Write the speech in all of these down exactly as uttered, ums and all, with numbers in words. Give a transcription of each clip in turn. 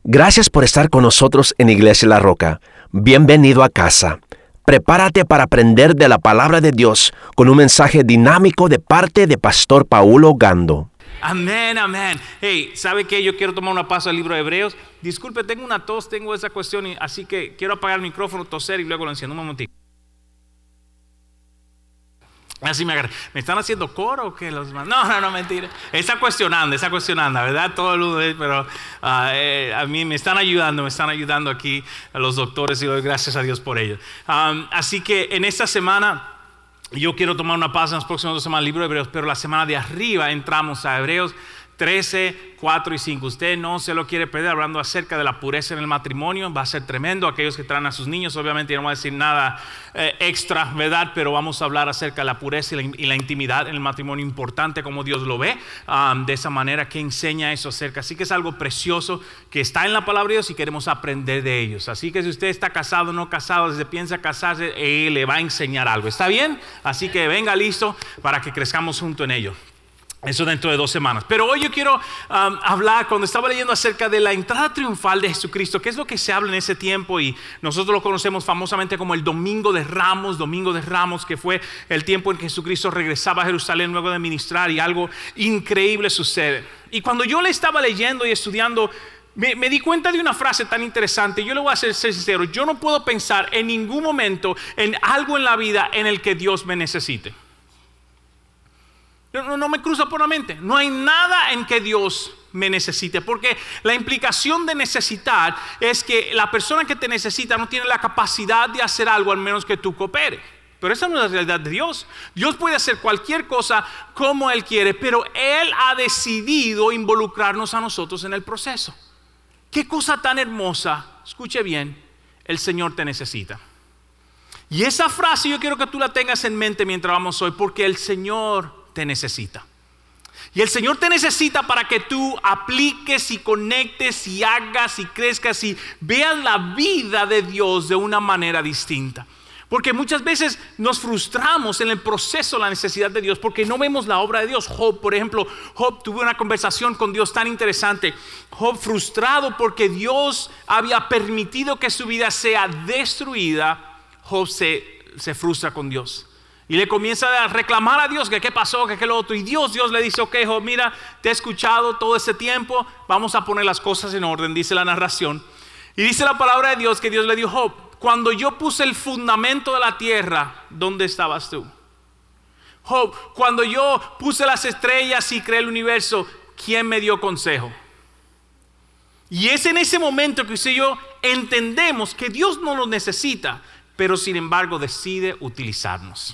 Gracias por estar con nosotros en Iglesia La Roca. Bienvenido a casa. Prepárate para aprender de la palabra de Dios con un mensaje dinámico de parte de Pastor Paulo Gando. Amén, amén. Hey, ¿sabe qué? Yo quiero tomar una pausa al libro de Hebreos. Disculpe, tengo una tos, tengo esa cuestión, y así que quiero apagar el micrófono, toser y luego lo enciendo. Un momentito. Así me agarré. ¿Me están haciendo coro o qué? Los... No, no, no, mentira. Está cuestionando, está cuestionando, ¿verdad? Todo el mundo, pero uh, eh, a mí me están ayudando, me están ayudando aquí a los doctores y doy gracias a Dios por ello. Um, así que en esta semana yo quiero tomar una pausa en las próximas dos semanas del libro de Hebreos, pero la semana de arriba entramos a Hebreos trece, cuatro y cinco. Usted no se lo quiere perder, hablando acerca de la pureza en el matrimonio. Va a ser tremendo. Aquellos que traen a sus niños, obviamente no voy a decir nada eh, extra, ¿verdad? Pero vamos a hablar acerca de la pureza y la, y la intimidad en el matrimonio, importante como Dios lo ve, um, de esa manera que enseña eso acerca. Así que es algo precioso que está en la palabra de Dios y queremos aprender de ellos. Así que si usted está casado o no casado, si piensa casarse, Él le va a enseñar algo. ¿Está bien? Así que venga listo para que crezcamos junto en ello. Eso dentro de dos semanas. Pero hoy yo quiero um, hablar, cuando estaba leyendo acerca de la entrada triunfal de Jesucristo, que es lo que se habla en ese tiempo, y nosotros lo conocemos famosamente como el Domingo de Ramos, Domingo de Ramos, que fue el tiempo en que Jesucristo regresaba a Jerusalén luego de ministrar, y algo increíble sucede. Y cuando yo le estaba leyendo y estudiando, me, me di cuenta de una frase tan interesante. Yo le voy a ser, ser sincero, yo no puedo pensar en ningún momento en algo en la vida en el que Dios me necesite. No, no me cruza por la mente. No hay nada en que Dios me necesite, porque la implicación de necesitar es que la persona que te necesita no tiene la capacidad de hacer algo al menos que tú coopere. Pero esa no es la realidad de Dios. Dios puede hacer cualquier cosa como Él quiere, pero Él ha decidido involucrarnos a nosotros en el proceso. Qué cosa tan hermosa. Escuche bien, el Señor te necesita. Y esa frase yo quiero que tú la tengas en mente mientras vamos hoy, porque el Señor te necesita. Y el Señor te necesita para que tú apliques y conectes y hagas y crezcas y veas la vida de Dios de una manera distinta. Porque muchas veces nos frustramos en el proceso de la necesidad de Dios porque no vemos la obra de Dios. Job, por ejemplo, Job tuvo una conversación con Dios tan interesante. Job, frustrado porque Dios había permitido que su vida sea destruida, Job se, se frustra con Dios. Y le comienza a reclamar a Dios que qué pasó, que qué lo otro. Y Dios, Dios le dice, ok, Job, mira, te he escuchado todo ese tiempo, vamos a poner las cosas en orden, dice la narración. Y dice la palabra de Dios que Dios le dijo, Job, cuando yo puse el fundamento de la tierra, ¿dónde estabas tú? Job, cuando yo puse las estrellas y creé el universo, ¿quién me dio consejo? Y es en ese momento que usted y yo entendemos que Dios no nos necesita, pero sin embargo decide utilizarnos.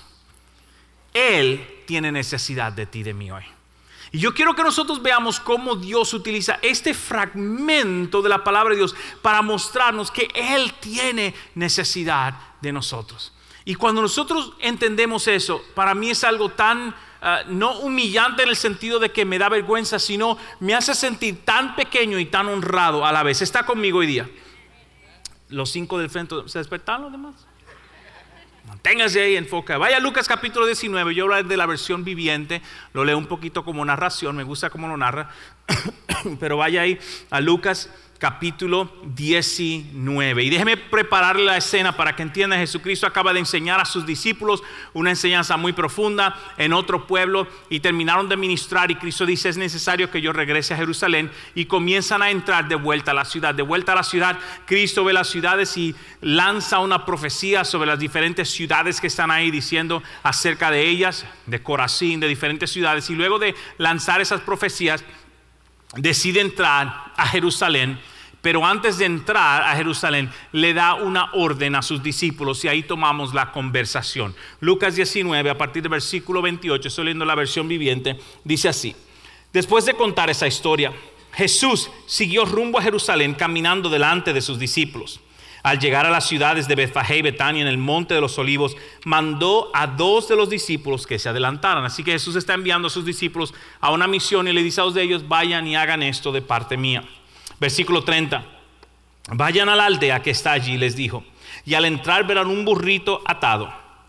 Él tiene necesidad de ti, de mí hoy. Y yo quiero que nosotros veamos cómo Dios utiliza este fragmento de la palabra de Dios para mostrarnos que Él tiene necesidad de nosotros. Y cuando nosotros entendemos eso, para mí es algo tan, uh, no humillante en el sentido de que me da vergüenza, sino me hace sentir tan pequeño y tan honrado a la vez. ¿Está conmigo hoy día? Los cinco del frente, ¿se despertaron los demás? Manténgase ahí, enfoca. Vaya a Lucas capítulo diecinueve. Yo hablo de la versión viviente. Lo leo un poquito como narración. Me gusta cómo lo narra. Pero vaya ahí a Lucas capítulo diecinueve. Y déjeme preparar la escena para que entienda. Jesucristo acaba de enseñar a sus discípulos una enseñanza muy profunda en otro pueblo. Y terminaron de ministrar. Y Cristo dice, es necesario que yo regrese a Jerusalén. Y comienzan a entrar de vuelta a la ciudad. De vuelta a la ciudad, Cristo ve las ciudades y lanza una profecía sobre las diferentes ciudades que están ahí, diciendo acerca de ellas, de Corazín, de diferentes ciudades. Y luego de lanzar esas profecías, decide entrar a Jerusalén. Pero antes de entrar a Jerusalén, le da una orden a sus discípulos y ahí tomamos la conversación. Lucas diecinueve, a partir del versículo veintiocho, estoy leyendo la versión viviente, dice así. Después de contar esa historia, Jesús siguió rumbo a Jerusalén caminando delante de sus discípulos. Al llegar a las ciudades de Betfagé y Betania en el monte de los olivos, mandó a dos de los discípulos que se adelantaran. Así que Jesús está enviando a sus discípulos a una misión y le dice a dos de ellos, vayan y hagan esto de parte mía. Versículo treinta, vayan a la aldea que está allí, les dijo, y al entrar verán un burrito atado.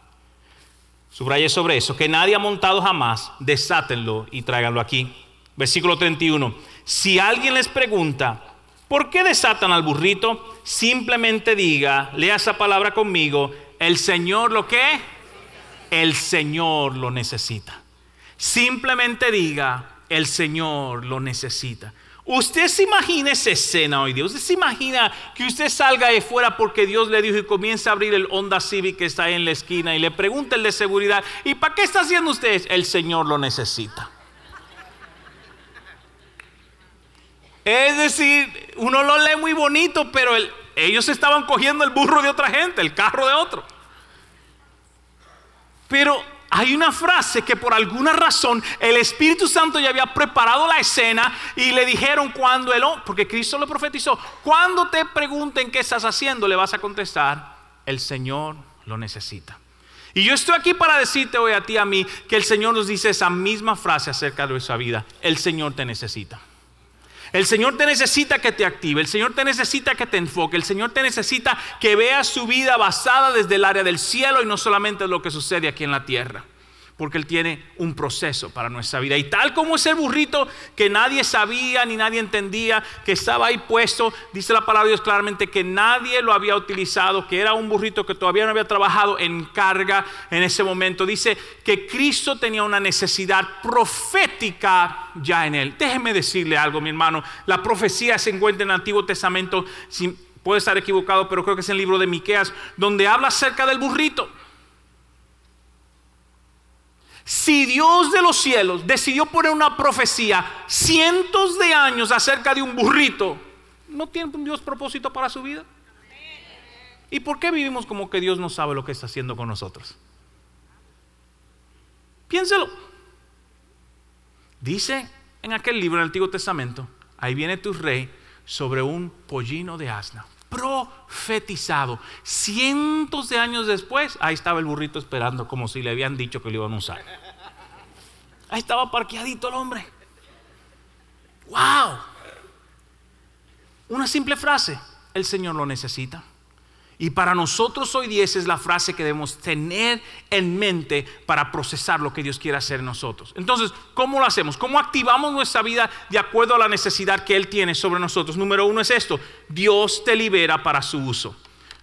Subraye sobre eso, que nadie ha montado jamás, desátenlo y tráiganlo aquí. Versículo treinta y uno, si alguien les pregunta, ¿Por qué desatan al burrito? Simplemente diga, lea esa palabra conmigo, el Señor lo que, el Señor lo necesita. Simplemente diga, el Señor lo necesita. Usted se imagina esa escena hoy día. Usted se imagina que usted salga de fuera porque Dios le dijo y comienza a abrir el Honda Civic que está ahí en la esquina y le pregunta el de seguridad, ¿y para qué está haciendo usted? El Señor lo necesita. Es decir, uno lo lee muy bonito, pero el, ellos estaban cogiendo el burro de otra gente, el carro de otro. Pero hay una frase que por alguna razón el Espíritu Santo ya había preparado la escena y le dijeron cuando el hombre, porque Cristo lo profetizó, cuando te pregunten qué estás haciendo, le vas a contestar, el Señor lo necesita. Y yo estoy aquí para decirte hoy a ti, a mí, que el Señor nos dice esa misma frase acerca de nuestra vida, el Señor te necesita. El Señor te necesita que te active, el Señor te necesita que te enfoque, el Señor te necesita que veas su vida basada desde el área del cielo y no solamente lo que sucede aquí en la tierra. Porque Él tiene un proceso para nuestra vida. Y tal como ese burrito que nadie sabía ni nadie entendía, que estaba ahí puesto, dice la palabra de Dios claramente que nadie lo había utilizado, que era un burrito que todavía no había trabajado en carga en ese momento. Dice que Cristo tenía una necesidad profética ya en Él. Déjeme decirle algo, mi hermano. La profecía se encuentra en el Antiguo Testamento, puede estar equivocado, pero creo que es en el libro de Miqueas, donde habla acerca del burrito. Si Dios de los cielos decidió poner una profecía cientos de años acerca de un burrito, ¿no tiene Dios propósito para su vida? ¿Y por qué vivimos como que Dios no sabe lo que está haciendo con nosotros? Piénselo. Dice en aquel libro del Antiguo Testamento, ahí viene tu rey sobre un pollino de asna. Profetizado. Cientos de años después, ahí estaba el burrito esperando como si le habían dicho que lo iban a usar. Ahí estaba parqueadito el hombre. ¡Wow! Una simple frase, el Señor lo necesita. Y para nosotros hoy día esa es la frase que debemos tener en mente para procesar lo que Dios quiere hacer en nosotros. Entonces, ¿cómo lo hacemos? ¿Cómo activamos nuestra vida de acuerdo a la necesidad que Él tiene sobre nosotros? Número uno es esto: Dios te libera para su uso.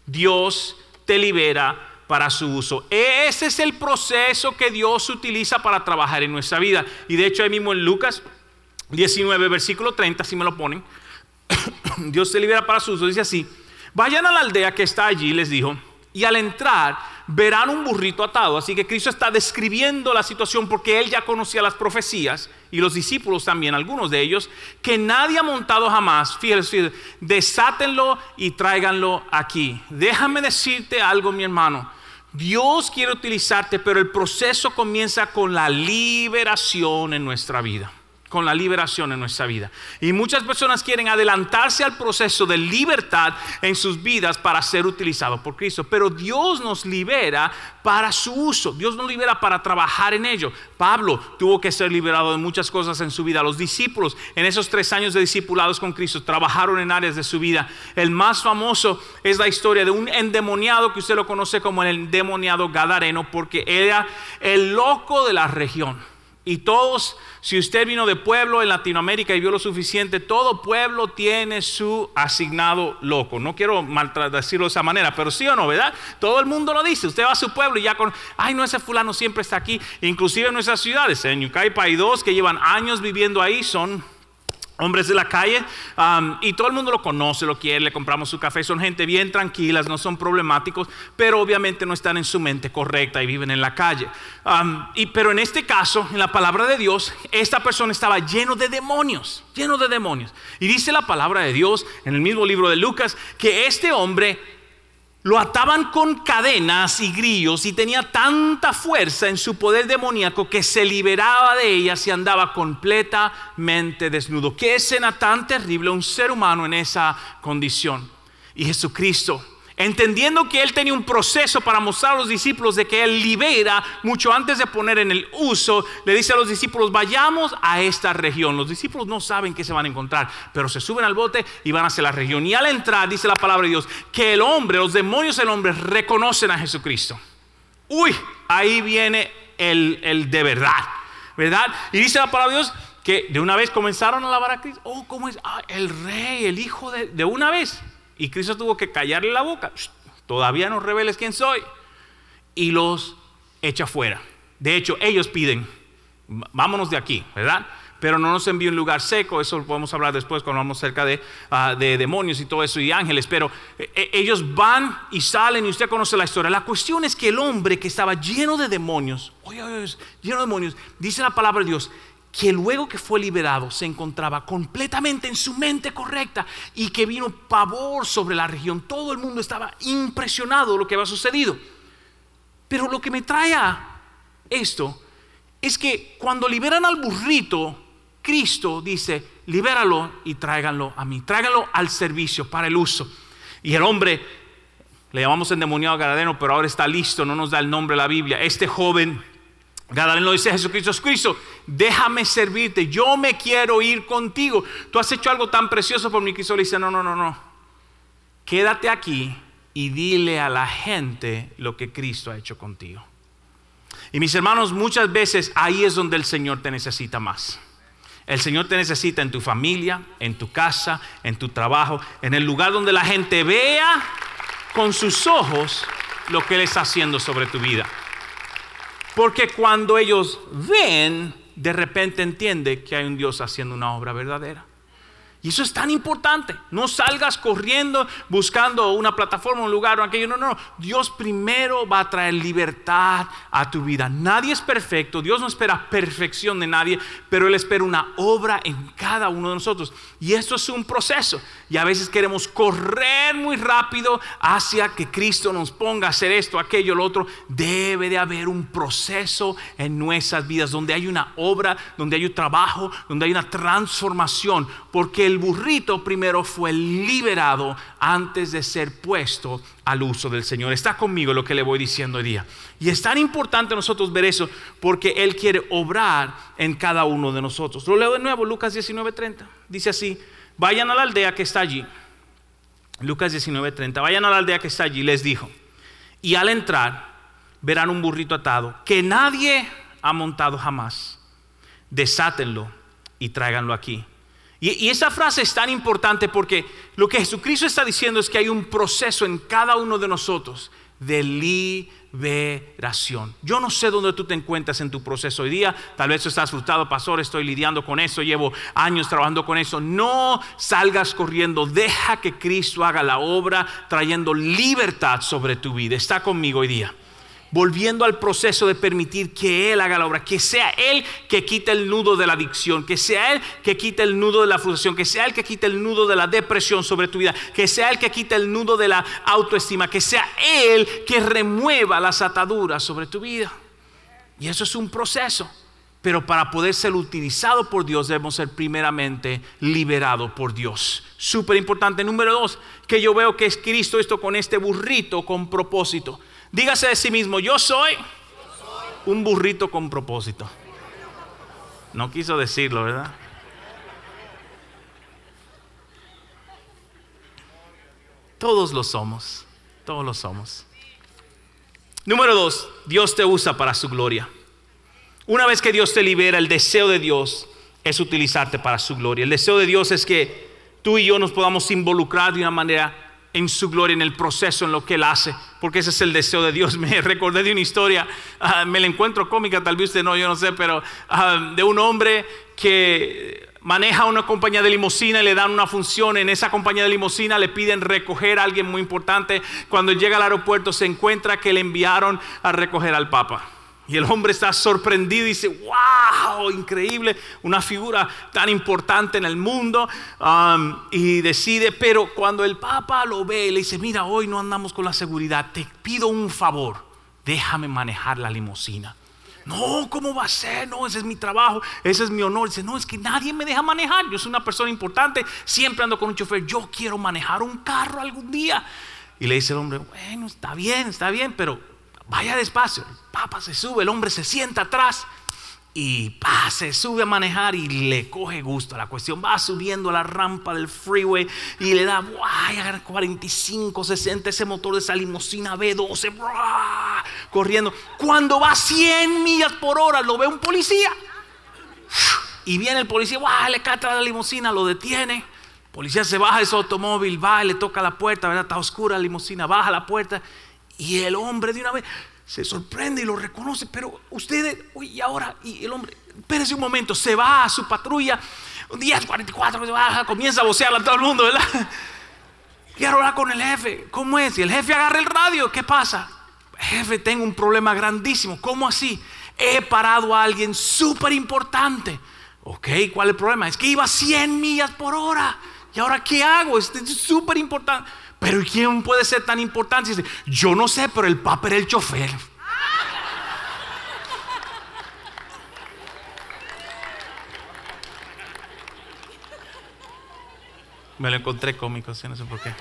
Dios te libera para su uso. Ese es el proceso que Dios utiliza para trabajar en nuestra vida. Y de hecho ahí mismo en Lucas diecinueve, versículo treinta, si me lo ponen, Dios te libera para su uso. Dice así: vayan a la aldea que está allí, les dijo, y al entrar verán un burrito atado. Así que Cristo está describiendo la situación porque Él ya conocía las profecías y los discípulos también, algunos de ellos, que nadie ha montado jamás. Fíjense, fíjense, desátenlo y tráiganlo aquí. Déjame decirte algo, mi hermano. Dios quiere utilizarte, pero el proceso comienza con la liberación en nuestra vida. Con la liberación en nuestra vida. Y muchas personas quieren adelantarse al proceso de libertad en sus vidas para ser utilizados por Cristo. Pero Dios nos libera para su uso. Dios nos libera para trabajar en ello. Pablo tuvo que ser liberado de muchas cosas en su vida. Los discípulos en esos tres años de discipulados con Cristo trabajaron en áreas de su vida. El más famoso es la historia de un endemoniado que usted lo conoce como el endemoniado gadareno, porque era el loco de la región. Y todos, si usted vino de pueblo en Latinoamérica y vio lo suficiente, todo pueblo tiene su asignado loco. No quiero maltratar, decirlo de esa manera, pero sí o no, ¿verdad? Todo el mundo lo dice. Usted va a su pueblo y ya con, ay, no, ese fulano siempre está aquí. Inclusive en nuestras ciudades, en Yucaipa hay dos que llevan años viviendo ahí, son hombres de la calle, um, y todo el mundo lo conoce, lo quiere, le compramos su café. Son gente bien tranquilas, no son problemáticos, pero obviamente no están en su mente correcta y viven en la calle. Um, y, pero en este caso, en la palabra de Dios, esta persona estaba lleno de demonios, lleno de demonios. Y dice la palabra de Dios en el mismo libro de Lucas que este hombre lo ataban con cadenas y grillos y tenía tanta fuerza en su poder demoníaco que se liberaba de ellas y andaba completamente desnudo. Qué escena tan terrible, un ser humano en esa condición. Y Jesucristo, entendiendo que Él tenía un proceso para mostrar a los discípulos de que Él libera mucho antes de poner en el uso, le dice a los discípulos: vayamos a esta región. Los discípulos no saben qué se van a encontrar, pero se suben al bote y van hacia la región. Y al entrar, dice la palabra de Dios, que el hombre, los demonios del hombre reconocen a Jesucristo. Uy, ahí viene el, el de verdad, ¿verdad? Y dice la palabra de Dios que de una vez comenzaron a alabar a Cristo. Oh, ¿cómo es? Ah, el rey, el hijo de, de una vez. Y Cristo tuvo que callarle la boca. Todavía no reveles quién soy. Y los echa fuera. De hecho, ellos piden, vámonos de aquí, ¿verdad? Pero no nos envíe a un lugar seco. Eso lo podemos hablar después cuando hablamos acerca de, uh, de demonios y todo eso y ángeles. Pero eh, ellos van y salen y usted conoce la historia. La cuestión es que el hombre que estaba lleno de demonios, oye, oye, lleno de demonios, dice la palabra de Dios, que luego que fue liberado se encontraba completamente en su mente correcta y que vino pavor sobre la región. Todo el mundo estaba impresionado de lo que había sucedido. Pero lo que me trae a esto es que cuando liberan al burrito, Cristo dice, libéralo y tráiganlo a mí, tráiganlo al servicio para el uso. Y el hombre, le llamamos endemoniado gadareno, pero ahora está listo, no nos da el nombre de la Biblia. Este joven gadareno dice a Jesucristo, Cristo, déjame servirte, yo me quiero ir contigo. Tú has hecho algo tan precioso por mí. Cristo le dice, no, no, no, no. Quédate aquí y dile a la gente lo que Cristo ha hecho contigo. Y mis hermanos, muchas veces ahí es donde el Señor te necesita más. El Señor te necesita en tu familia, en tu casa, en tu trabajo, en el lugar donde la gente vea con sus ojos lo que Él está haciendo sobre tu vida. Porque cuando ellos ven, de repente entiende que hay un Dios haciendo una obra verdadera. Y eso es tan importante. No salgas corriendo buscando una plataforma, un lugar o aquello. No, no. Dios primero va a traer libertad a tu vida. Nadie es perfecto. Dios no espera perfección de nadie, pero Él espera una obra en cada uno de nosotros. Y esto es un proceso. Y a veces queremos correr muy rápido hacia que Cristo nos ponga a hacer esto, aquello, lo otro. Debe de haber un proceso en nuestras vidas donde hay una obra, donde hay un trabajo, donde hay una transformación. Porque el burrito primero fue liberado antes de ser puesto al uso del Señor. Está conmigo lo que le voy diciendo hoy día. Y es tan importante nosotros ver eso porque Él quiere obrar en cada uno de nosotros. Lo leo de nuevo, Lucas diecinueve treinta. Dice así, vayan a la aldea que está allí. Lucas diecinueve treinta. Vayan a la aldea que está allí, les dijo. Y al entrar verán un burrito atado que nadie ha montado jamás. Desátenlo y tráiganlo aquí. Y, y esa frase es tan importante porque lo que Jesucristo está diciendo es que hay un proceso en cada uno de nosotros de liberación. Yo no sé dónde tú te encuentras en tu proceso hoy día. Tal vez tú estás frustrado, pastor, estoy lidiando con eso, llevo años trabajando con eso. No salgas corriendo, deja que Cristo haga la obra trayendo libertad sobre tu vida. Está conmigo hoy día. Volviendo al proceso de permitir que Él haga la obra, que sea Él que quite el nudo de la adicción, que sea Él que quite el nudo de la frustración, que sea Él que quite el nudo de la depresión sobre tu vida, que sea Él que quite el nudo de la autoestima, que sea Él que remueva las ataduras sobre tu vida. Y eso es un proceso, pero para poder ser utilizado por Dios debemos ser primeramente liberados por Dios. Súper importante. Número dos, que yo veo que es Cristo esto con este burrito con propósito. Dígase de sí mismo, yo soy un burrito con propósito. No quiso decirlo, ¿verdad? Todos lo somos, todos lo somos. Número dos, Dios te usa para su gloria. Una vez que Dios te libera, el deseo de Dios es utilizarte para su gloria. El deseo de Dios es que tú y yo nos podamos involucrar de una manera en su gloria, en el proceso, en lo que Él hace, porque ese es el deseo de Dios. Me recordé de una historia, uh, me la encuentro cómica, tal vez usted no, yo no sé, pero uh, de un hombre que maneja una compañía de limusina y le dan una función. En esa compañía de limusina le piden recoger a alguien muy importante. Cuando llega al aeropuerto se encuentra que le enviaron a recoger al Papa. Y el hombre está sorprendido y dice, wow, increíble, una figura tan importante en el mundo. Um, y decide, pero cuando el Papa lo ve, le dice, mira, hoy no andamos con la seguridad, te pido un favor, déjame manejar la limusina. No, ¿cómo va a ser? No, ese es mi trabajo, ese es mi honor. Dice, no, es que nadie me deja manejar, yo soy una persona importante, siempre ando con un chofer, yo quiero manejar un carro algún día. Y le dice el hombre, bueno, está bien, está bien, pero vaya despacio. El Papa se sube, el hombre se sienta atrás y pa, se sube a manejar y le coge gusto a la cuestión. Va subiendo a la rampa del freeway y le da guay, cuarenta y cinco, sesenta, ese motor de esa limusina B doce, ¡buah! Corriendo. Cuando va a cien millas por hora lo ve un policía. Y viene el policía, ¡guau! Le cata la limusina, lo detiene. El policía se baja de su automóvil, va y le toca la puerta, ¿verdad? Está oscura la limusina, baja la puerta. Y el hombre de una vez se sorprende y lo reconoce. Pero ustedes, uy, y ahora, y el hombre, espérese un momento, se va a su patrulla. diez cuarenta y cuatro, baja, comienza a vocearle a todo el mundo, ¿verdad? Quiero hablar con el jefe. ¿Cómo es? Y el jefe agarra el radio. ¿Qué pasa? Jefe, tengo un problema grandísimo. ¿Cómo así? He parado a alguien súper importante. Ok, ¿cuál es el problema? Es que iba a cien millas por hora. ¿Y ahora qué hago? Es súper importante. Pero ¿y quién puede ser tan importante? Dice, yo no sé, pero el papa era el chofer. Me lo encontré cómico, ¿sí? No sé por qué.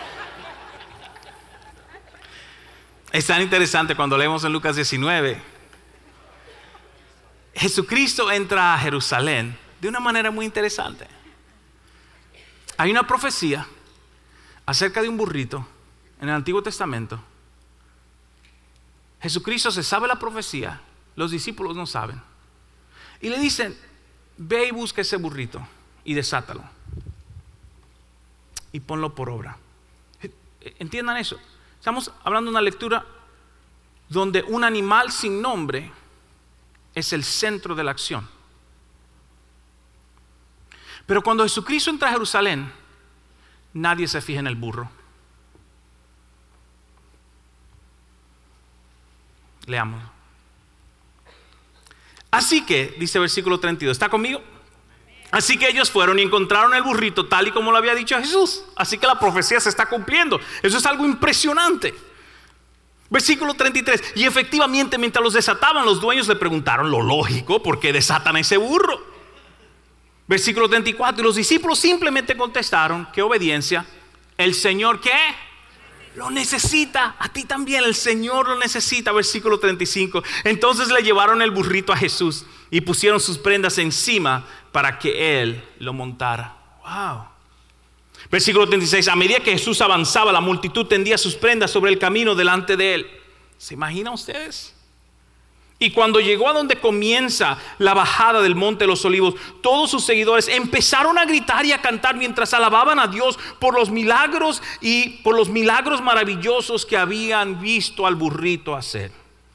Es tan interesante cuando leemos en Lucas diecinueve. Jesucristo entra a Jerusalén de una manera muy interesante. Hay una profecía acerca de un burrito en el Antiguo Testamento. Jesucristo se sabe la profecía, los discípulos no saben. Y le dicen, ve y busca ese burrito y desátalo. Y ponlo por obra. Entiendan eso. Estamos hablando de una lectura donde un animal sin nombre es el centro de la acción. Pero cuando Jesucristo entra a Jerusalén, nadie se fija en el burro. Leamos. Así que, dice versículo treinta y dos, ¿está conmigo? Así que ellos fueron y encontraron el burrito tal y como lo había dicho Jesús. Así que la profecía se está cumpliendo. Eso es algo impresionante. Versículo treinta y tres. Y efectivamente, mientras los desataban, los dueños le preguntaron lo lógico: ¿por qué desatan a ese burro? Versículo treinta y cuatro. Y los discípulos simplemente contestaron: ¿qué obediencia? ¿El Señor qué? Lo necesita. A ti también el Señor lo necesita. Versículo treinta y cinco. Entonces le llevaron el burrito a Jesús y pusieron sus prendas encima para que él lo montara. Wow. Versículo treinta y seis. A medida que Jesús avanzaba, la multitud tendía sus prendas sobre el camino delante de él. ¿Se imaginan ustedes? Y cuando llegó a donde comienza la bajada del Monte de los Olivos, todos sus seguidores empezaron a gritar y a cantar mientras alababan a Dios por los milagros y por los milagros maravillosos que habían visto al burrito hacer.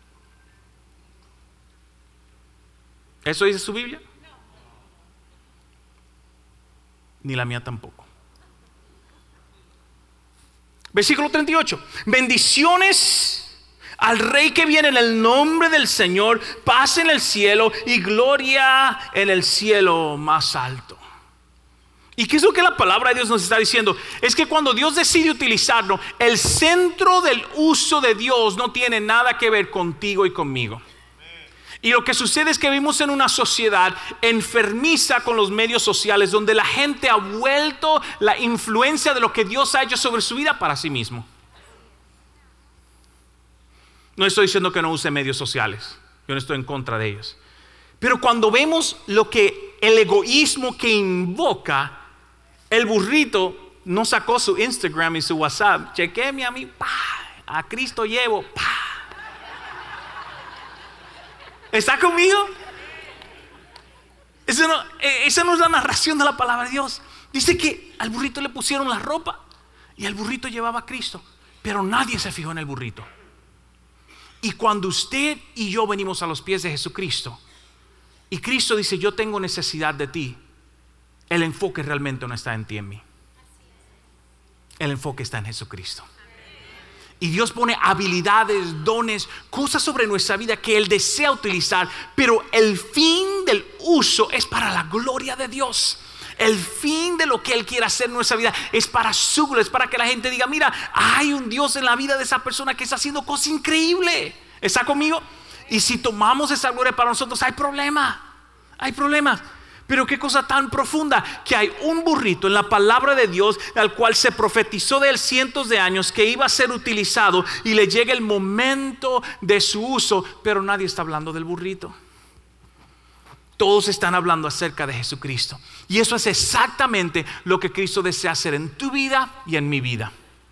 ¿Eso dice su Biblia? Ni la mía tampoco. Versículo treinta y ocho. Bendiciones al Rey que viene en el nombre del Señor, paz en el cielo y gloria en el cielo más alto. ¿Y qué es lo que la palabra de Dios nos está diciendo? Es que cuando Dios decide utilizarnos, el centro del uso de Dios no tiene nada que ver contigo y conmigo. Y lo que sucede es que vivimos en una sociedad enfermiza con los medios sociales, donde la gente ha vuelto la influencia de lo que Dios ha hecho sobre su vida para sí mismo. No estoy diciendo que no use medios sociales, yo no estoy en contra de ellos. Pero cuando vemos lo que el egoísmo que invoca, el burrito no sacó su Instagram y su WhatsApp. Chequéme a mí, pa, a Cristo llevo, pa. ¿Está conmigo? Esa no, esa no es la narración de la palabra de Dios. Dice que al burrito le pusieron la ropa y el burrito llevaba a Cristo, pero nadie se fijó en el burrito. Y cuando usted y yo venimos a los pies de Jesucristo y Cristo dice: yo tengo necesidad de ti, el enfoque realmente no está en ti, en mí. El enfoque está en Jesucristo. Y Dios pone habilidades, dones, cosas sobre nuestra vida que Él desea utilizar, pero el fin del uso es para la gloria de Dios. El fin de lo que Él quiere hacer en nuestra vida es para su gloria, es para que la gente diga: mira, hay un Dios en la vida de esa persona que está haciendo cosas increíbles. ¿Está conmigo? Y si tomamos esa gloria para nosotros, hay problema, hay problemas. Pero qué cosa tan profunda, que hay un burrito en la palabra de Dios al cual se profetizó de él cientos de años que iba a ser utilizado, y le llega el momento de su uso, pero nadie está hablando del burrito. Todos están hablando acerca de Jesucristo. Y eso es exactamente lo que Cristo desea hacer en tu vida y en mi vida.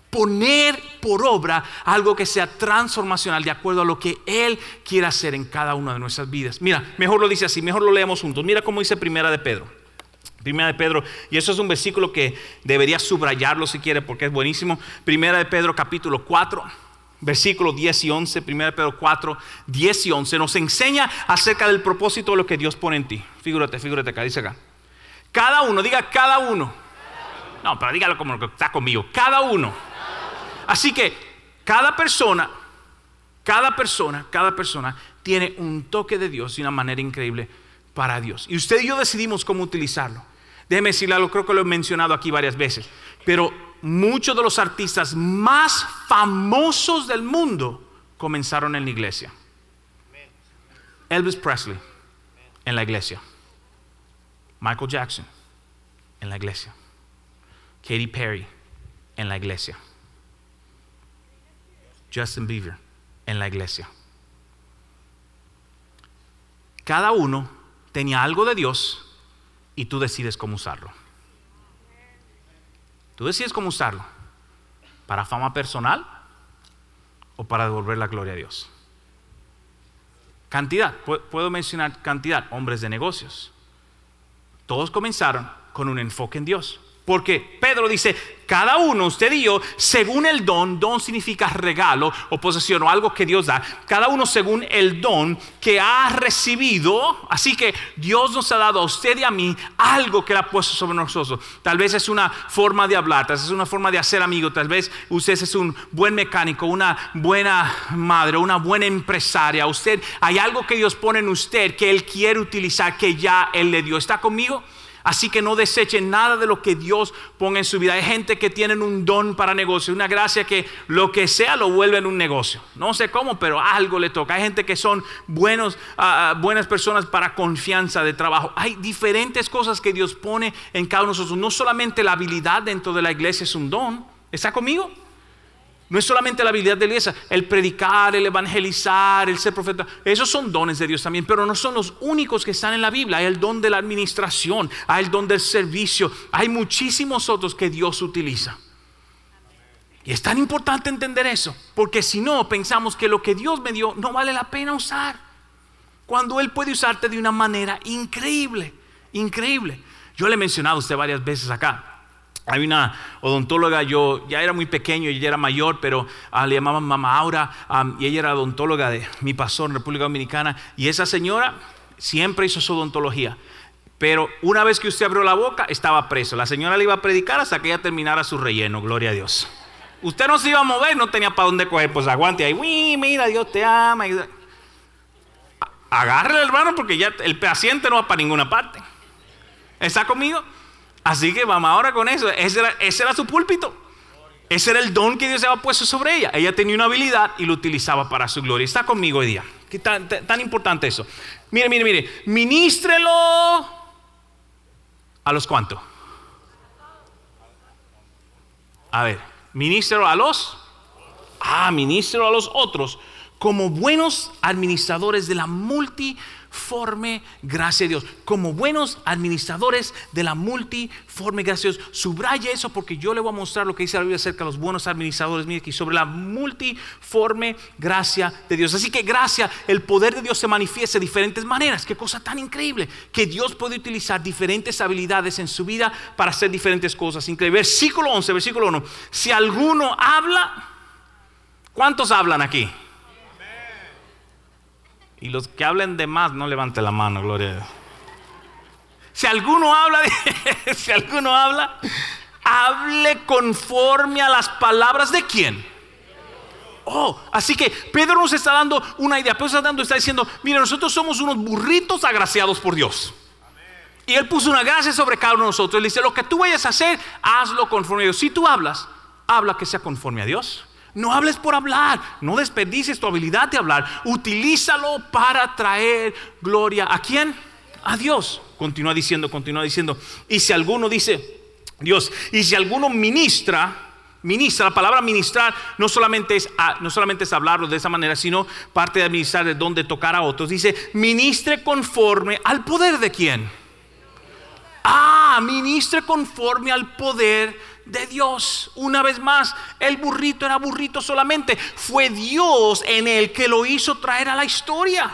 poner por obra algo que sea transformacional de acuerdo a lo que Él quiere hacer en cada una de nuestras vidas. Mira, mejor lo dice así, mejor lo leemos juntos. Mira cómo dice Primera de Pedro. Primera de Pedro, y eso es un versículo que debería subrayarlo si quiere porque es buenísimo. Primera de Pedro capítulo cuatro, versículos diez y once. Primera de Pedro cuatro, diez y once nos enseña acerca del propósito de lo que Dios pone en ti. Figúrate, figúrate acá, dice acá. Cada uno, diga cada uno. No, pero dígalo como lo que está conmigo. Cada uno. Así que cada persona, cada persona, cada persona tiene un toque de Dios de una manera increíble para Dios. Y usted y yo decidimos cómo utilizarlo. Déjeme decirle algo, creo que lo he mencionado aquí varias veces, pero muchos de los artistas más famosos del mundo comenzaron en la iglesia. Elvis Presley, en la iglesia. Michael Jackson, en la iglesia. Katy Perry, en la iglesia. Justin Bieber, en la iglesia. Cada uno tenía algo de Dios y tú decides cómo usarlo. Tú decides cómo usarlo. ¿Para fama personal o para devolver la gloria a Dios? Cantidad, puedo mencionar cantidad. Hombres de negocios. Todos comenzaron con un enfoque en Dios. Porque Pedro dice, cada uno, usted y yo, según el don, don significa regalo o posesión o algo que Dios da. Cada uno según el don que ha recibido. Así que Dios nos ha dado a usted y a mí algo que Él ha puesto sobre nosotros. Tal vez es una forma de hablar, tal vez es una forma de hacer amigo, tal vez usted es un buen mecánico, una buena madre, una buena empresaria. Usted, hay algo que Dios pone en usted que Él quiere utilizar, que ya Él le dio. ¿Está conmigo? Así que no desechen nada de lo que Dios ponga en su vida. Hay gente que tienen un don para negocio, una gracia que lo que sea lo vuelve en un negocio. No sé cómo, pero algo le toca. Hay gente que son buenos, uh, buenas personas para confianza de trabajo. Hay diferentes cosas que Dios pone en cada uno de nosotros. No solamente la habilidad dentro de la iglesia es un don. ¿Está conmigo? No es solamente la habilidad de la iglesia, el predicar, el evangelizar, el ser profeta. Esos son dones de Dios también, pero no son los únicos que están en la Biblia. Hay el don de la administración, hay el don del servicio. Hay muchísimos otros que Dios utiliza. Y es tan importante entender eso, porque si no, pensamos que lo que Dios me dio no vale la pena usar. Cuando Él puede usarte de una manera increíble, increíble. Yo le he mencionado a usted varias veces acá. Hay una odontóloga, yo ya era muy pequeño y ella era mayor, pero uh, le llamaban Mama Aura, um, y ella era odontóloga de mi pastor en República Dominicana. Y esa señora siempre hizo su odontología, pero una vez que usted abrió la boca estaba preso. La señora le iba a predicar hasta que ella terminara su relleno, gloria a Dios. Usted no se iba a mover, no tenía para dónde coger, pues aguante ahí. Uy, mira, Dios te ama. Agárrele, hermano, porque ya el paciente no va para ninguna parte. ¿Está conmigo? Así que vamos ahora con eso. Ese era, ese era su púlpito. Ese era el don que Dios había puesto sobre ella. Ella tenía una habilidad y lo utilizaba para su gloria. Está conmigo hoy día. ¿Qué tan, tan importante eso? Mire, mire, mire. Ministrelo a los cuantos. A ver, ministrelo a los. Ah, ministrelo a los otros como buenos administradores de la multiforme gracia de Dios. Como buenos administradores de la multiforme gracia de Dios. Subraye eso porque yo le voy a mostrar lo que dice la Biblia acerca de los buenos administradores. Mire aquí, sobre la multiforme gracia de Dios. Así que gracia, el poder de Dios se manifiesta de diferentes maneras. Qué cosa tan increíble, que Dios puede utilizar diferentes habilidades en su vida para hacer diferentes cosas. Increíble. Versículo once, versículo uno. Si alguno habla, ¿cuántos hablan aquí? Y los que hablen de más, no levante la mano, gloria a Dios. Si alguno habla, de, si alguno habla, hable conforme a las palabras de quién. Oh, así que Pedro nos está dando una idea. Pedro está dando, está diciendo, mira, nosotros somos unos burritos agraciados por Dios. Y Él puso una gracia sobre cada uno de nosotros. Él dice, lo que tú vayas a hacer, hazlo conforme a Dios. Si tú hablas, habla que sea conforme a Dios. No hables por hablar, no desperdicies tu habilidad de hablar. Utilízalo para traer gloria. ¿A quién? A Dios. Continúa diciendo, continúa diciendo. Y si alguno dice, Dios, y si alguno ministra, ministra, la palabra ministrar no solamente es, no solamente es hablarlo de esa manera, sino parte de administrar, de donde tocar a otros. Dice, ministre conforme al poder de quién. Ah, ministre conforme al poder de Dios. Una vez más, el burrito era burrito solamente. Fue Dios en él que lo hizo traer a la historia.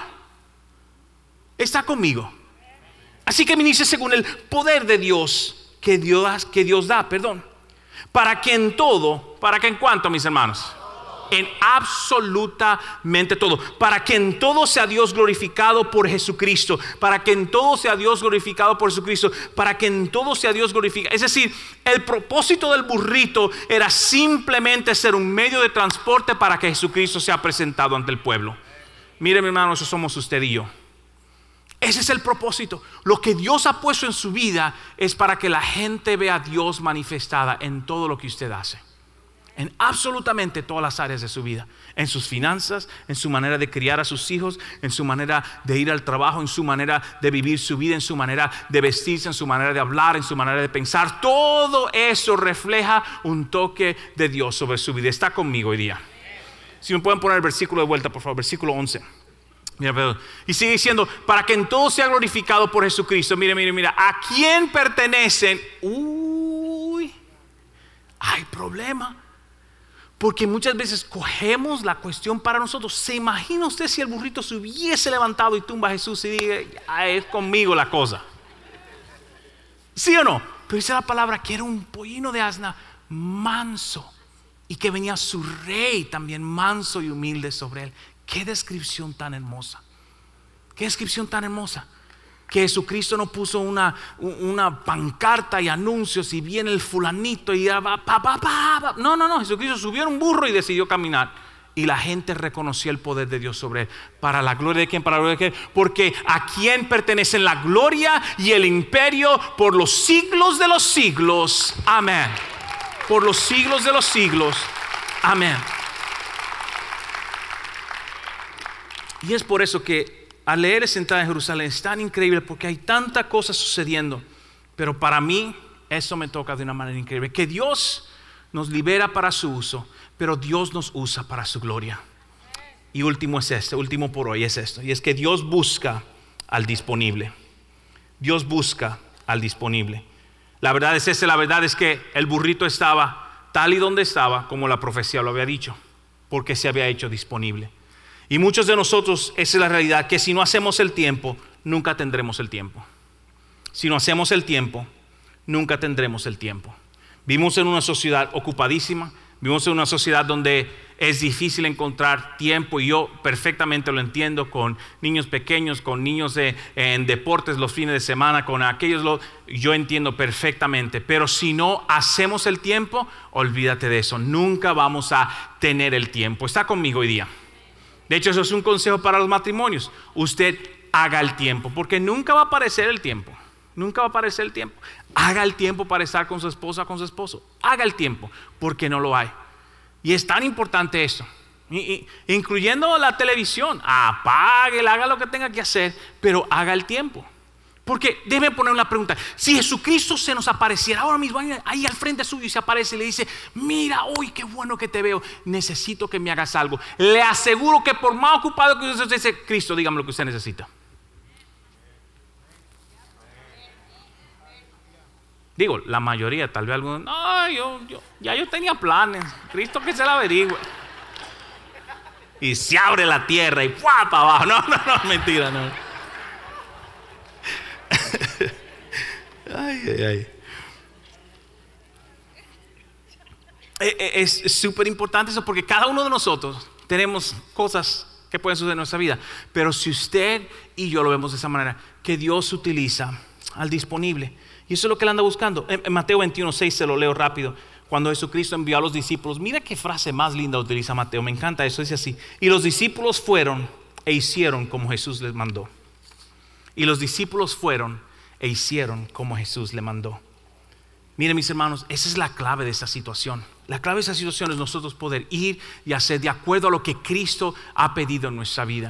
¿Está conmigo? Así que me dice según el poder de Dios que Dios, que Dios da, perdón. Para que en todo, para que en cuanto, mis hermanos, en absolutamente todo, para que en todo sea Dios glorificado por Jesucristo, para que en todo sea Dios glorificado por Jesucristo, para que en todo sea Dios glorificado. Es decir, el propósito del burrito era simplemente ser un medio de transporte para que Jesucristo sea presentado ante el pueblo. Mire, mi hermano, eso somos usted y yo. Ese es el propósito. Lo que Dios ha puesto en su vida es para que la gente vea a Dios manifestada en todo lo que usted hace. En absolutamente todas las áreas de su vida. En sus finanzas, en su manera de criar a sus hijos, en su manera de ir al trabajo, en su manera de vivir su vida, en su manera de vestirse, en su manera de hablar, en su manera de pensar. Todo eso refleja un toque de Dios sobre su vida. Está conmigo hoy día. Si me pueden poner el versículo de vuelta, por favor, versículo once. Mira, y sigue diciendo, para que en todo sea glorificado por Jesucristo. Mire, mire, mira, ¿a quién pertenecen? Uy, hay problema. Porque muchas veces cogemos la cuestión para nosotros. ¿Se imagina usted si el burrito se hubiese levantado y tumba a Jesús y diga, ah, es conmigo la cosa? ¿Sí o no? Pero dice la palabra que era un pollino de asna manso y que venía su rey también manso y humilde sobre él. Qué descripción tan hermosa. Qué descripción tan hermosa. Que Jesucristo no puso una, una pancarta y anuncios y viene el fulanito y ya va, pa, pa, pa, pa. No, no, no. Jesucristo subió en un burro y decidió caminar. Y la gente reconoció el poder de Dios sobre él. ¿Para la gloria de quién? Para la gloria de quién. Porque a quién pertenecen la gloria y el imperio por los siglos de los siglos. Amén. Por los siglos de los siglos. Amén. Y es por eso que al leer esa entrada en Jerusalén es tan increíble, porque hay tanta cosa sucediendo. Pero para mí eso me toca de una manera increíble. Que Dios nos libera para su uso, pero Dios nos usa para su gloria. Y último es este, último por hoy es esto. Y es que Dios busca al disponible. Dios busca al disponible. La verdad es esa, la verdad es que el burrito estaba tal y donde estaba como la profecía lo había dicho, porque se había hecho disponible. Y muchos de nosotros, esa es la realidad, que si no hacemos el tiempo, nunca tendremos el tiempo. Si no hacemos el tiempo, nunca tendremos el tiempo. Vivimos en una sociedad ocupadísima, vivimos en una sociedad donde es difícil encontrar tiempo, y yo perfectamente lo entiendo, con niños pequeños, con niños de, en deportes los fines de semana, con aquellos, lo, yo entiendo perfectamente. Pero si no hacemos el tiempo, olvídate de eso, nunca vamos a tener el tiempo. ¿Está conmigo hoy día? De hecho, eso es un consejo para los matrimonios. Usted haga el tiempo, porque nunca va a aparecer el tiempo. Nunca va a aparecer el tiempo. Haga el tiempo para estar con su esposa, con su esposo. Haga el tiempo, porque no lo hay. Y es tan importante eso, y, y, incluyendo la televisión. Apáguela, haga lo que tenga que hacer, pero haga el tiempo. Porque déjeme poner una pregunta. Si Jesucristo se nos apareciera ahora mismo ahí al frente suyo y se aparece y le dice, mira, hoy qué bueno que te veo, necesito que me hagas algo. Le aseguro que por más ocupado que usted esté, dice, Cristo, dígame lo que usted necesita. Digo, la mayoría, tal vez algunos, no, yo, yo, ya yo tenía planes. Cristo que se la averigüe. Y se abre la tierra y ¡fua! Para abajo. No, no, no, mentira, no. Ay, ay, ay. Es súper importante eso, porque cada uno de nosotros tenemos cosas que pueden suceder en nuestra vida. Pero si usted y yo lo vemos de esa manera, que Dios utiliza al disponible. Y eso es lo que él anda buscando. En, en Mateo veintiuno seis se lo leo rápido. Cuando Jesucristo envió a los discípulos, mira qué frase más linda utiliza Mateo, me encanta eso, dice así: y los discípulos fueron e hicieron como Jesús les mandó. Y los discípulos fueron e hicieron como Jesús le mandó. Miren, mis hermanos, esa es la clave de esa situación. La clave de esa situación es nosotros poder ir y hacer de acuerdo a lo que Cristo ha pedido en nuestra vida.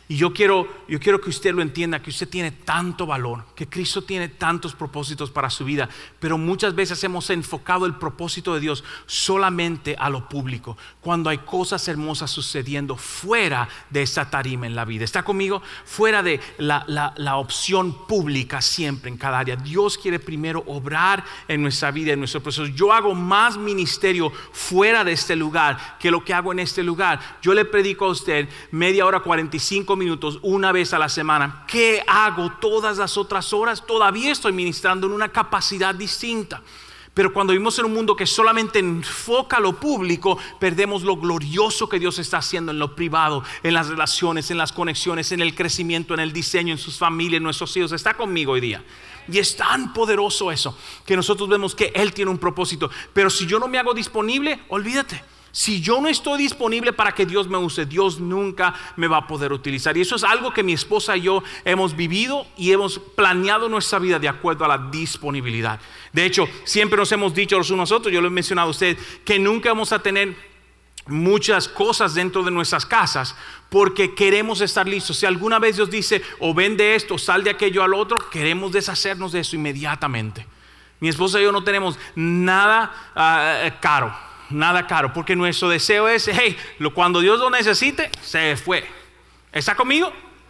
Y yo quiero, yo quiero que usted lo entienda, que usted tiene tanto valor, que Cristo tiene tantos propósitos para su vida, pero muchas veces hemos enfocado el propósito de Dios solamente a lo público, cuando hay cosas hermosas sucediendo fuera de esta tarima en la vida. ¿Está conmigo? Fuera de la, la, la opción pública siempre en cada área. Dios quiere primero obrar en nuestra vida, en nuestro proceso. Yo hago más ministerio fuera de este lugar que lo que hago en este lugar. Yo le predico a usted media hora, cuarenta y cinco minutos una vez a la semana. ¿Qué hago todas las otras horas? Todavía estoy ministrando en una capacidad distinta. Pero cuando vivimos en un mundo que solamente enfoca lo público, perdemos lo glorioso que Dios está haciendo en lo privado, en las relaciones, en las conexiones, en el crecimiento, en el diseño, en sus familias, en nuestros hijos. Está conmigo hoy día. Y es tan poderoso eso, que nosotros vemos que Él tiene un propósito. Pero si yo no me hago disponible, olvídate. Si yo no estoy disponible para que Dios me use, Dios nunca me va a poder utilizar. Y eso es algo que mi esposa y yo hemos vivido y hemos planeado nuestra vida de acuerdo a la disponibilidad. De hecho, siempre nos hemos dicho los unos a otros, yo lo he mencionado a usted, que nunca vamos a tener muchas cosas dentro de nuestras casas porque queremos estar listos. Si alguna vez Dios dice, o vende esto, sal de aquello al otro, queremos deshacernos de eso inmediatamente. Mi esposa y yo no tenemos nada uh, caro. Nada caro, porque nuestro deseo es, hey, cuando Dios lo necesite, se fue. ¿Está conmigo?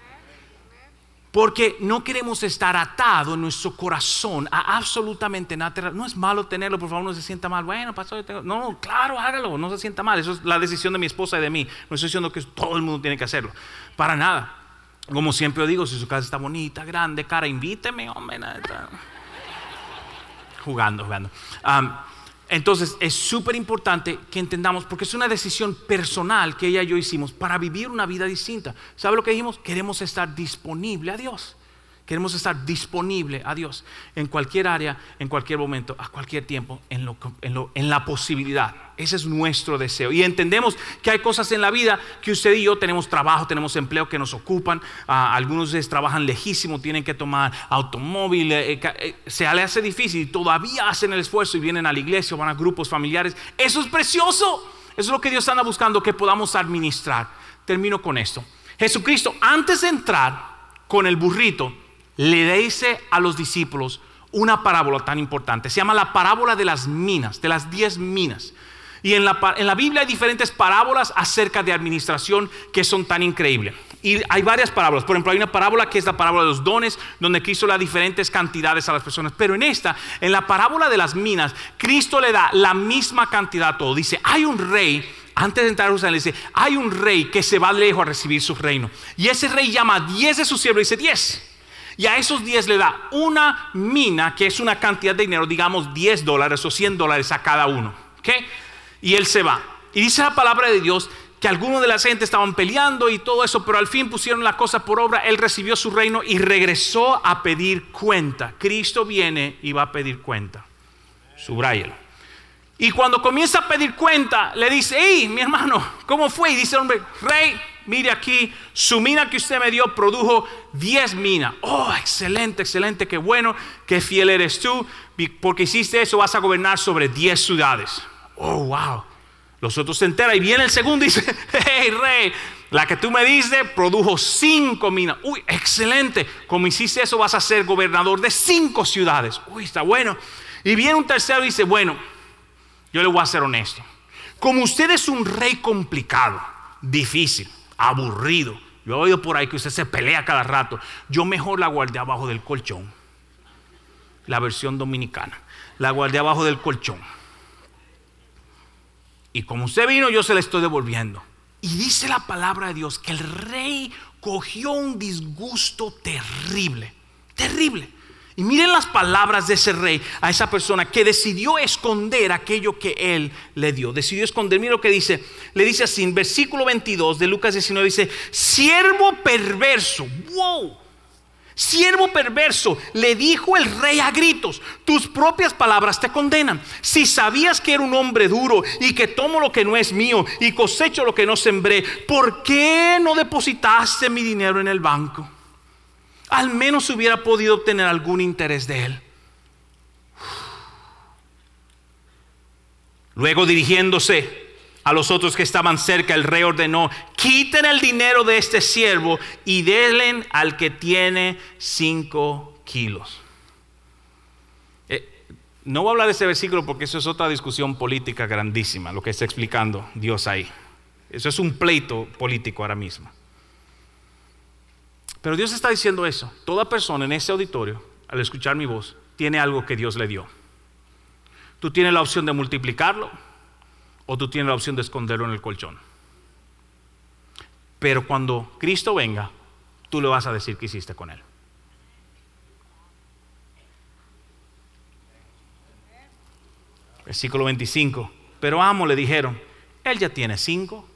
Porque no queremos estar atados en nuestro corazón a absolutamente nada. No es malo tenerlo, por favor, no se sienta mal. Bueno, pastor, yo tengo... No, claro, hágalo, no se sienta mal. Eso es la decisión de mi esposa y de mí. No estoy diciendo que todo el mundo tiene que hacerlo. Para nada. Como siempre digo, si su casa está bonita, grande, cara, invíteme, hombre. Nada. Jugando, jugando. Um, Entonces es súper importante que entendamos, porque es una decisión personal que ella y yo hicimos para vivir una vida distinta. ¿Sabe lo que dijimos? Queremos estar disponible a Dios. Queremos estar disponible a Dios en cualquier área, en cualquier momento, a cualquier tiempo, en, lo, en, lo, en la posibilidad. Ese es nuestro deseo. Y entendemos que hay cosas en la vida que usted y yo tenemos trabajo, tenemos empleo que nos ocupan. Uh, algunos de ustedes trabajan lejísimo, tienen que tomar automóvil. Eh, eh, se le hace difícil y todavía hacen el esfuerzo y vienen a la iglesia o van a grupos familiares. Eso es precioso. Eso es lo que Dios anda buscando, que podamos administrar. Termino con esto. Jesucristo, antes de entrar con el burrito, le dice a los discípulos una parábola tan importante. Se llama la parábola de las minas, de las diez minas. Y en la, en la Biblia hay diferentes parábolas acerca de administración que son tan increíbles. Y hay varias parábolas. Por ejemplo, hay una parábola que es la parábola de los dones, donde Cristo le da diferentes cantidades a las personas. Pero en esta, en la parábola de las minas, Cristo le da la misma cantidad a todo. Dice, hay un rey. Antes de entrar a Jerusalén, dice, hay un rey que se va lejos a recibir su reino. Y ese rey llama a diez de sus siervos y dice, diez. Y a esos diez le da una mina, que es una cantidad de dinero, digamos diez dólares o cien dólares a cada uno. ¿Okay? Y él se va. Y dice la palabra de Dios que algunos de la gente estaban peleando y todo eso, pero al fin pusieron la cosa por obra. Él recibió su reino y regresó a pedir cuenta. Cristo viene y va a pedir cuenta. Subráyelo. Y cuando comienza a pedir cuenta, le dice, hey, mi hermano, ¿cómo fue? Y dice el hombre, rey, mire aquí, su mina que usted me dio produjo diez minas. Oh, excelente, excelente, qué bueno, qué fiel eres tú, porque hiciste eso, vas a gobernar sobre diez ciudades. Oh, wow. Los otros se enteran y viene el segundo y dice, hey, rey, la que tú me diste produjo cinco minas. Uy, excelente, como hiciste eso, vas a ser gobernador de cinco ciudades. Uy, está bueno. Y viene un tercero y dice, bueno, yo le voy a ser honesto. Como usted es un rey complicado, difícil, aburrido, yo he oído por ahí que usted se pelea cada rato, yo mejor la guardé abajo del colchón. La versión dominicana. La guardé abajo del colchón. Y como usted vino, yo se la estoy devolviendo. Y dice la palabra de Dios que el rey cogió un disgusto terrible. Terrible. Y miren las palabras de ese rey a esa persona que decidió esconder aquello que él le dio. Decidió esconder. Mira lo que dice. Le dice así en versículo veintidós de Lucas diecinueve. Dice, siervo perverso. Wow. Siervo perverso, le dijo el rey a gritos, tus propias palabras te condenan. Si sabías que era un hombre duro y que tomo lo que no es mío y cosecho lo que no sembré, ¿por qué no depositaste mi dinero en el banco? Al menos hubiera podido obtener algún interés de él. Luego, dirigiéndose A los otros que estaban cerca, el rey ordenó: quiten el dinero de este siervo y denle al que tiene cinco kilos. Eh, no voy a hablar de ese versículo porque eso es otra discusión política grandísima, lo que está explicando Dios ahí. Eso es un pleito político ahora mismo. Pero Dios está diciendo eso. Toda persona en ese auditorio, al escuchar mi voz, tiene algo que Dios le dio. Tú tienes la opción de multiplicarlo, o tú tienes la opción de esconderlo en el colchón. Pero cuando Cristo venga, tú le vas a decir qué hiciste con él. Versículo veinticinco. Pero amo, le dijeron, él ya tiene cinco.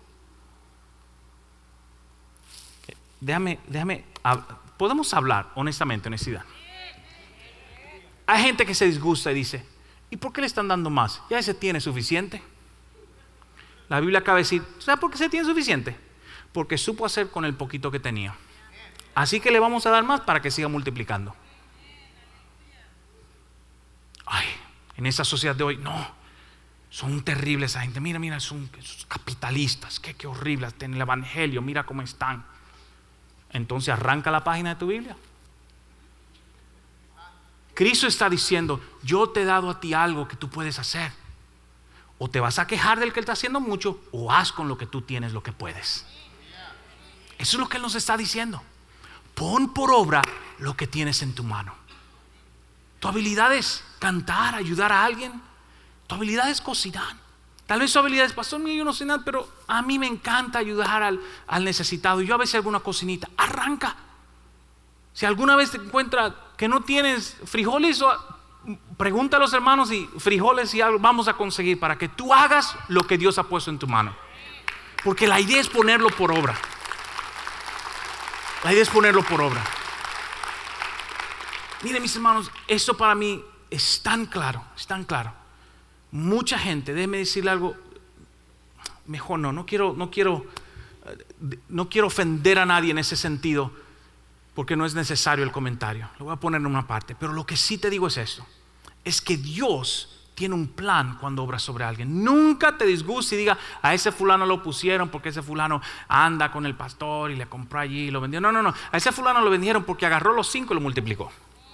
Déjame, déjame, podemos hablar honestamente, honestidad. Hay gente que se disgusta y dice: ¿y por qué le están dando más? Ya ese tiene suficiente. La Biblia acaba de decir: ¿sabe por qué se tiene suficiente? Porque supo hacer con el poquito que tenía. Así que le vamos a dar más para que siga multiplicando. Ay, en esa sociedad de hoy, no, son terribles esa gente. Mira, mira, son, son capitalistas. Qué, qué horribles en el evangelio, mira cómo están. Entonces arranca la página de tu Biblia. Cristo está diciendo: yo te he dado a ti algo que tú puedes hacer. O te vas a quejar del que está haciendo mucho, o haz con lo que tú tienes lo que puedes. Eso es lo que Él nos está diciendo. Pon por obra lo que tienes en tu mano. Tu habilidad es cantar, ayudar a alguien. Tu habilidad es cocinar. Tal vez su habilidad es: pastor mío, yo no sé nada, pero a mí me encanta ayudar al, al necesitado. Yo a veces alguna cocinita. Arranca. Si alguna vez te encuentras que no tienes frijoles, pregunta a los hermanos y frijoles y algo vamos a conseguir para que tú hagas lo que Dios ha puesto en tu mano. Porque la idea es ponerlo por obra. La idea es ponerlo por obra. Miren, mis hermanos, esto para mí es tan claro, es tan claro. Mucha gente, déjeme decirle algo, mejor no, no quiero, no quiero, no quiero ofender a nadie en ese sentido, porque no es necesario el comentario. Lo voy a poner en una parte, pero lo que sí te digo es esto: es que Dios tiene un plan cuando obra sobre alguien. Nunca te disguste y diga: a ese fulano lo pusieron porque ese fulano anda con el pastor y le compró allí y lo vendió. No, no, no. A ese fulano lo vendieron porque agarró los cinco y lo multiplicó.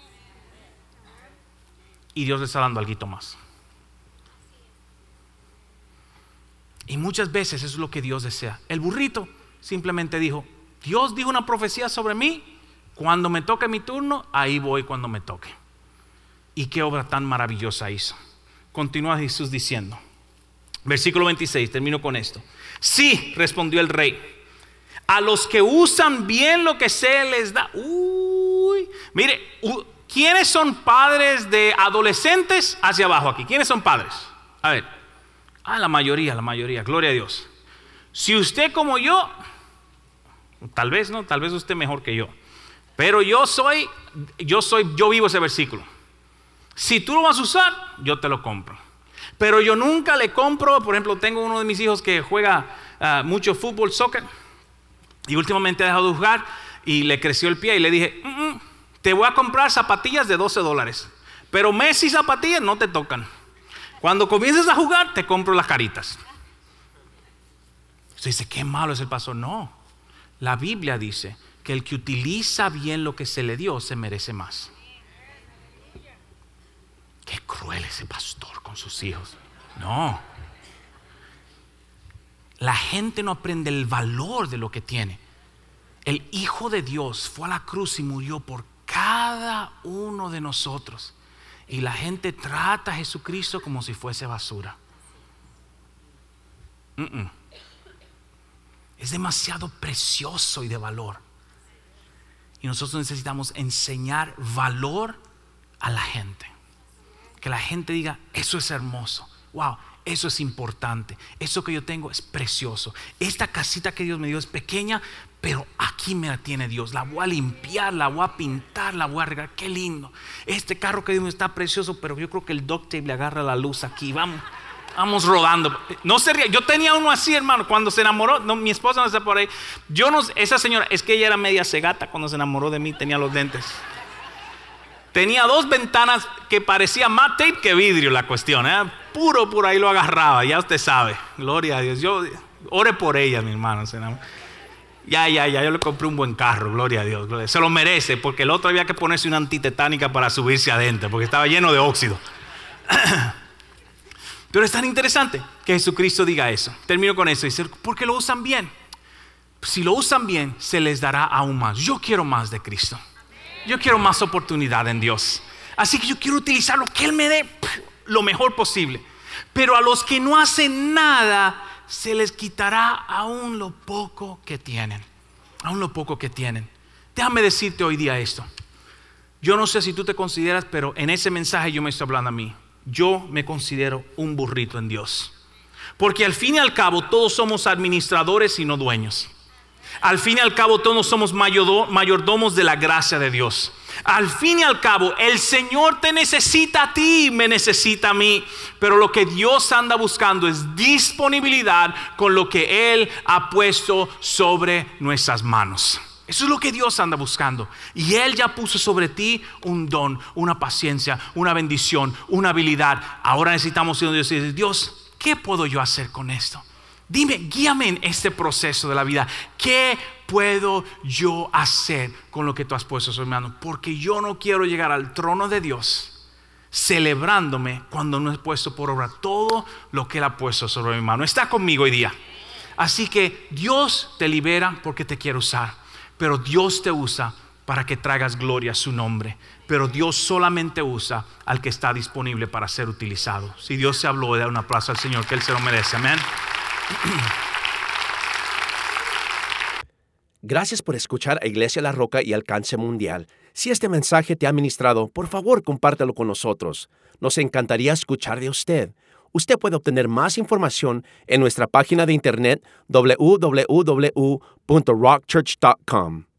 Y Dios le está dando algo más. Y muchas veces eso es lo que Dios desea. El burrito simplemente dijo: Dios dijo una profecía sobre mí. Cuando me toque mi turno, ahí voy cuando me toque. Y qué obra tan maravillosa hizo. Continúa Jesús diciendo, versículo veintiséis, termino con esto. Sí, respondió el rey, a los que usan bien lo que se les da. Uy, mire, ¿quiénes son padres de adolescentes hacia abajo aquí? ¿Quiénes son padres? A ver, ah, la mayoría, la mayoría, gloria a Dios. Si usted como yo, tal vez no, tal vez usted mejor que yo, pero yo soy, yo soy, yo vivo ese versículo. Si tú lo vas a usar, yo te lo compro. Pero yo nunca le compro, por ejemplo, tengo uno de mis hijos que juega uh, mucho fútbol, soccer, y últimamente ha dejado de jugar y le creció el pie y le dije, mm, mm, te voy a comprar zapatillas de doce dólares, pero Messi zapatillas no te tocan. Cuando comiences a jugar, te compro las caritas. Usted dice, qué malo es el pastor. No, la Biblia dice que el que utiliza bien lo que se le dio se merece más. Qué cruel ese pastor con sus hijos. No, la gente no aprende el valor de lo que tiene. El Hijo de Dios fue a la cruz y murió por cada uno de nosotros, y la gente trata a Jesucristo como si fuese basura. Mm-mm. Es demasiado precioso y de valor. Y nosotros necesitamos enseñar valor a la gente. Que la gente diga, eso es hermoso. Wow, eso es importante. Eso que yo tengo es precioso. Esta casita que Dios me dio es pequeña, pero aquí me la tiene Dios. La voy a limpiar, la voy a pintar, la voy a arreglar. Qué lindo. Este carro que Dios me está precioso, pero yo creo que el duct tape le agarra la luz aquí. Vamos. Vamos rodando. No se ría. Yo tenía uno así, hermano, cuando se enamoró. No, mi esposa no está por ahí. Yo no, esa señora, es que ella era media cegata cuando se enamoró de mí. Tenía los dentes. Tenía dos ventanas que parecía más tape que vidrio la cuestión, ¿eh? puro por ahí lo agarraba, ya usted sabe. Gloria a Dios. Yo ore por ella, mi hermano. Ya, ya, ya, yo le compré un buen carro, gloria a Dios. Se lo merece, porque el otro había que ponerse una antitetánica para subirse adentro, porque estaba lleno de óxido. Pero es tan interesante que Jesucristo diga eso. Termino con eso. Dice, porque lo usan bien. Si lo usan bien, se les dará aún más. Yo quiero más de Cristo. Yo quiero más oportunidad en Dios. Así que yo quiero utilizar lo que Él me dé lo mejor posible. Pero a los que no hacen nada, se les quitará aún lo poco que tienen. Aún lo poco que tienen. Déjame decirte hoy día esto. Yo no sé si tú te consideras, pero en ese mensaje yo me estoy hablando a mí. Yo me considero un burrito en Dios. Porque al fin y al cabo todos somos administradores y no dueños. Al fin y al cabo todos somos mayordomos de la gracia de Dios. Al fin y al cabo el Señor te necesita a ti, me necesita a mí. Pero lo que Dios anda buscando es disponibilidad con lo que Él ha puesto sobre nuestras manos. Eso es lo que Dios anda buscando. Y Él ya puso sobre ti un don, una paciencia, una bendición, una habilidad. Ahora necesitamos decir, Dios, ¿qué puedo yo hacer con esto? Dime, guíame en este proceso de la vida. ¿Qué puedo yo hacer con lo que tú has puesto sobre mi mano? Porque yo no quiero llegar al trono de Dios celebrándome cuando no he puesto por obra todo lo que Él ha puesto sobre mi mano. Está conmigo hoy día. Así que Dios te libera porque te quiere usar. Pero Dios te usa para que traigas gloria a su nombre. Pero Dios solamente usa al que está disponible para ser utilizado. Si Dios se habló, da un aplauso al Señor, que Él se lo merece. Amén. Gracias por escuchar a Iglesia La Roca y Alcance Mundial. Si este mensaje te ha ministrado, por favor compártelo con nosotros. Nos encantaría escuchar de usted. Usted puede obtener más información en nuestra página de internet doble u doble u doble u punto rock church punto com.